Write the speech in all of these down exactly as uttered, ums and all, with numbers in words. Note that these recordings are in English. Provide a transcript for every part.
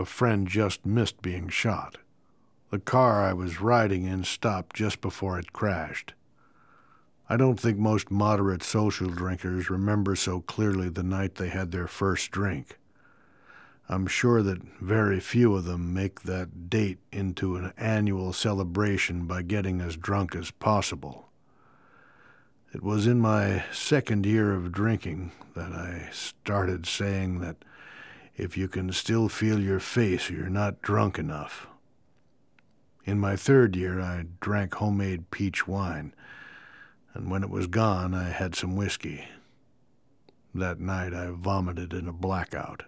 A friend just missed being shot. The car I was riding in stopped just before it crashed. I don't think most moderate social drinkers remember so clearly the night they had their first drink. I'm sure that very few of them make that date into an annual celebration by getting as drunk as possible. It was in my second year of drinking that I started saying that if you can still feel your face, you're not drunk enough. In my third year, I drank homemade peach wine, and when it was gone, I had some whiskey. That night, I vomited in a blackout.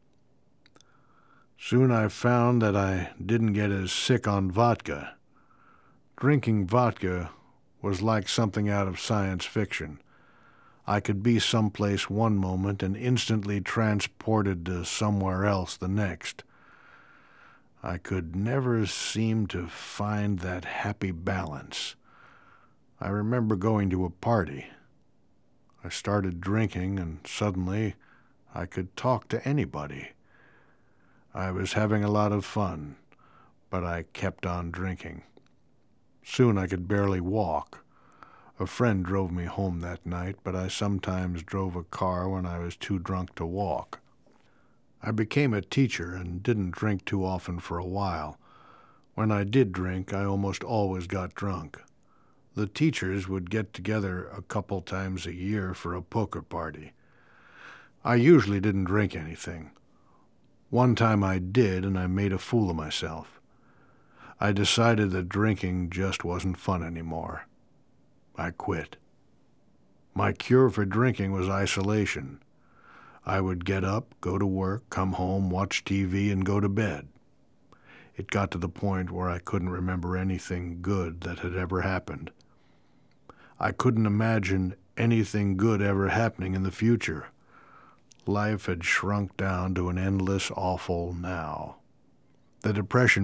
Soon I found that I didn't get as sick on vodka. Drinking vodka was like something out of science fiction. I could be someplace one moment and instantly transported to somewhere else the next. I could never seem to find that happy balance. I remember going to a party. I started drinking, and suddenly I could talk to anybody. I was having a lot of fun, but I kept on drinking. Soon I could barely walk. A friend drove me home that night, but I sometimes drove a car when I was too drunk to walk. I became a teacher and didn't drink too often for a while. When I did drink, I almost always got drunk. The teachers would get together a couple times a year for a poker party. I usually didn't drink anything. One time I did, and I made a fool of myself. I decided that drinking just wasn't fun anymore. I quit. My cure for drinking was isolation. I would get up, go to work, come home, watch T V, and go to bed. It got to the point where I couldn't remember anything good that had ever happened. I couldn't imagine anything good ever happening in the future. Life had shrunk down to an endless, awful now. The depression